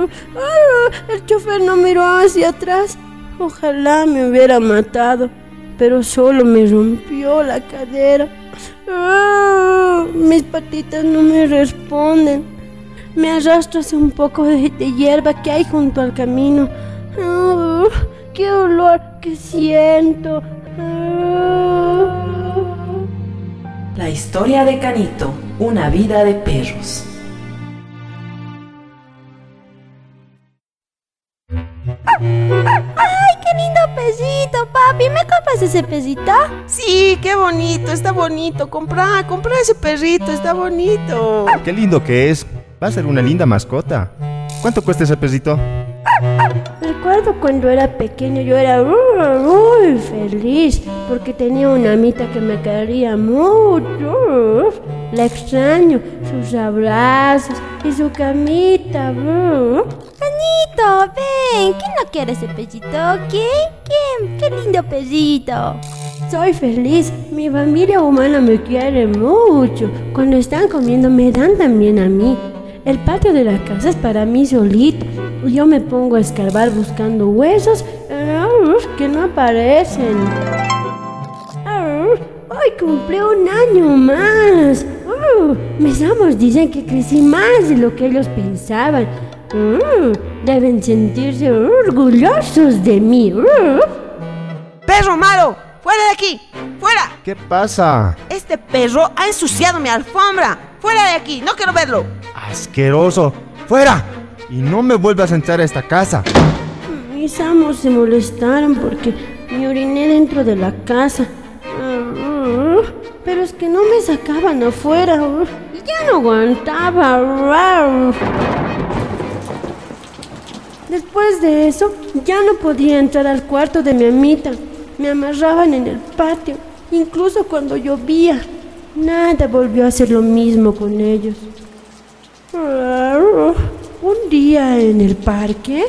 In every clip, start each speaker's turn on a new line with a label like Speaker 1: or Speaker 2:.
Speaker 1: El chofer no miró hacia atrás. Ojalá me hubiera matado, pero solo me rompió la cadera. Mis patitas no me responden. Me arrastro hacia un poco de hierba que hay junto al camino. ¡Qué olor que siento!
Speaker 2: La historia de Canito, una vida de perros.
Speaker 1: ¡Ay, qué lindo pesito, papi! ¿Me compras ese pesito?
Speaker 3: Sí, qué bonito, está bonito. Compra ese perrito, está bonito.
Speaker 4: Qué lindo que es. Va a ser una linda mascota. ¿Cuánto cuesta ese perrito?
Speaker 1: Recuerdo cuando era pequeño, yo era muy feliz porque tenía una amita que me quería mucho. La extraño, sus abrazos y su camita. Canito, ven, ¿quién no quiere ese pesito? ¿Quién? ¡Qué lindo pesito! Soy feliz, mi familia humana me quiere mucho. Cuando están comiendo me dan también a mí. El patio de la casa es para mí solito. Yo me pongo a escarbar buscando huesos que no aparecen. Hoy cumplí un año más. Mis amos dicen que crecí más de lo que ellos pensaban. Deben sentirse orgullosos de mí.
Speaker 3: ¡Perro malo! ¡Fuera de aquí! ¡Fuera!
Speaker 4: ¿Qué pasa?
Speaker 3: Este perro ha ensuciado mi alfombra. ¡Fuera de aquí! ¡No quiero verlo!
Speaker 4: ¡Asqueroso! ¡Fuera! Y no me vuelvas a entrar a esta casa.
Speaker 1: Mis amos se molestaron porque me oriné dentro de la casa. Pero es que no me sacaban afuera. Y ya no aguantaba. Después de eso, ya no podía entrar al cuarto de mi amita. Me amarraban en el patio, incluso cuando llovía. Nada volvió a ser lo mismo con ellos. Un día en el parque...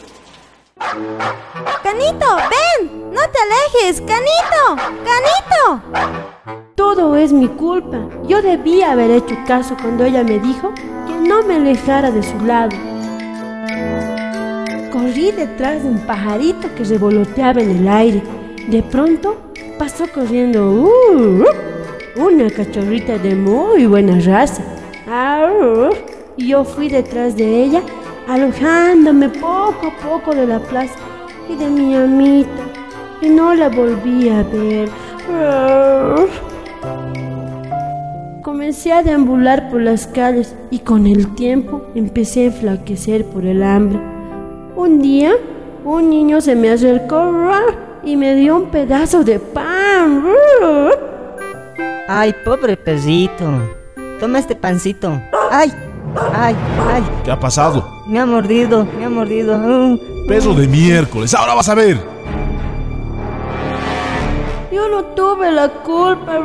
Speaker 5: ¡Canito, ven! ¡No te alejes! ¡Canito! ¡Canito!
Speaker 1: Todo es mi culpa. Yo debía haber hecho caso cuando ella me dijo que no me alejara de su lado. Corrí detrás de un pajarito que revoloteaba en el aire. De pronto pasó corriendo una cachorrita de muy buena raza. Y yo fui detrás de ella, alejándome poco a poco de la plaza y de mi amita, y no la volví a ver. Comencé a deambular por las calles y con el tiempo empecé a enflaquecer por el hambre. Un día, un niño se me acercó y me dio un pedazo de pan.
Speaker 6: Ay, pobre perrito. Toma este pancito. Ay.
Speaker 7: ¿Qué ha pasado?
Speaker 6: Me ha mordido.
Speaker 7: Perro de miércoles, ahora vas a ver.
Speaker 1: Yo no tuve la culpa.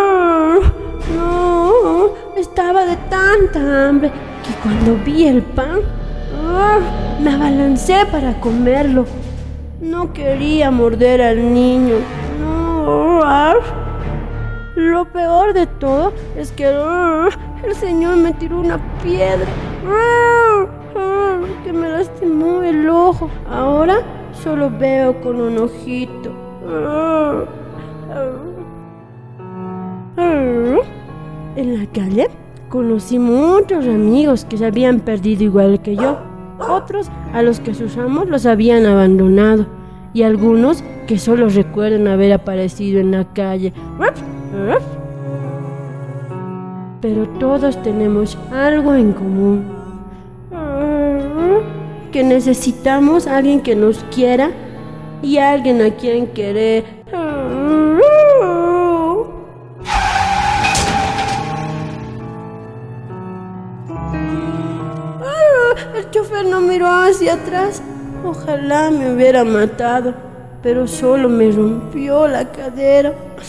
Speaker 1: No, estaba de tanta hambre que cuando vi el pan, me abalancé para comerlo. No quería morder al niño. No. Lo peor de todo es que el señor me tiró una piedra que me lastimó el ojo. Ahora solo veo con un ojito. En la calle conocí muchos amigos que se habían perdido igual que yo. Otros a los que sus amos los habían abandonado. Y algunos que solo recuerdan haber aparecido en la calle. Pero todos tenemos algo en común. Que necesitamos a alguien que nos quiera y a alguien a quien querer. El chofer no miró hacia atrás. Ojalá me hubiera matado, pero solo me rompió la cadera.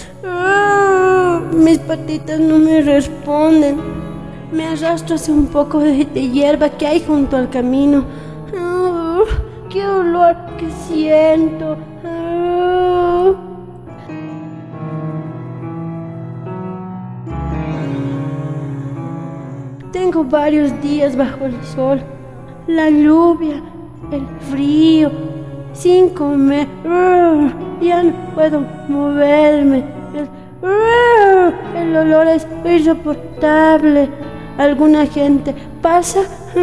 Speaker 1: Mis patitas no me responden. Me arrastro hacia un poco de hierba que hay junto al camino. ¡Qué olor que siento! Tengo varios días bajo el sol. la lluvia, el frío, sin comer. Ya no puedo moverme. El olor es insoportable. Alguna gente pasa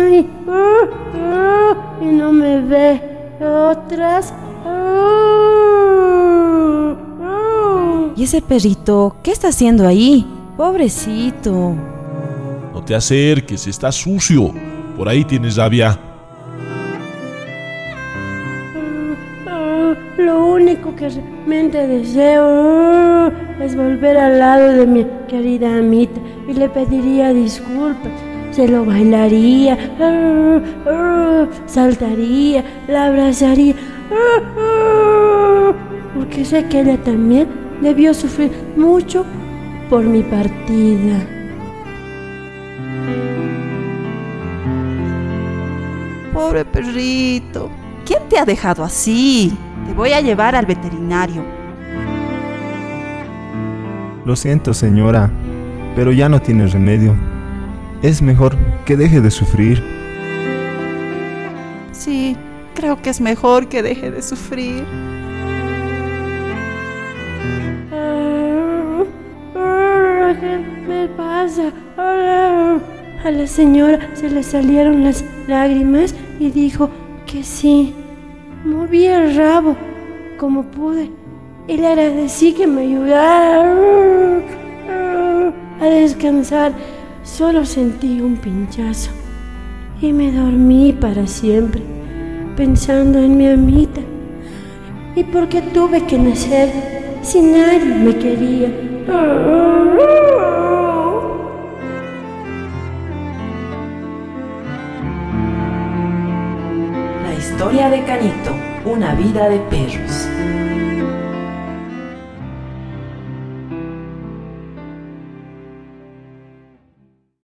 Speaker 1: y no me ve. Otras.
Speaker 2: ¿Y ese perrito qué está haciendo ahí? Pobrecito.
Speaker 7: No te acerques, está sucio. Por ahí tienes rabia.
Speaker 1: Lo único que realmente deseo es volver al lado de mi querida amita y le pediría disculpas. Se lo bailaría, saltaría, la abrazaría, porque sé que ella también debió sufrir mucho por mi partida.
Speaker 3: Pobre perrito. ¿Quién te ha dejado así? Te voy a llevar al veterinario.
Speaker 4: Lo siento, señora, pero ya no tiene remedio. Es mejor que deje de sufrir.
Speaker 3: Sí, creo que es mejor que deje de sufrir.
Speaker 1: ¿Qué me pasa? A la señora se le salieron las lágrimas y dijo que sí. Moví el rabo como pude y le agradecí que me ayudara a descansar. Solo sentí un pinchazo y me dormí para siempre, pensando en mi amita. ¿Y por qué tuve que nacer si nadie me quería?
Speaker 2: La historia de Canito, una vida de perros.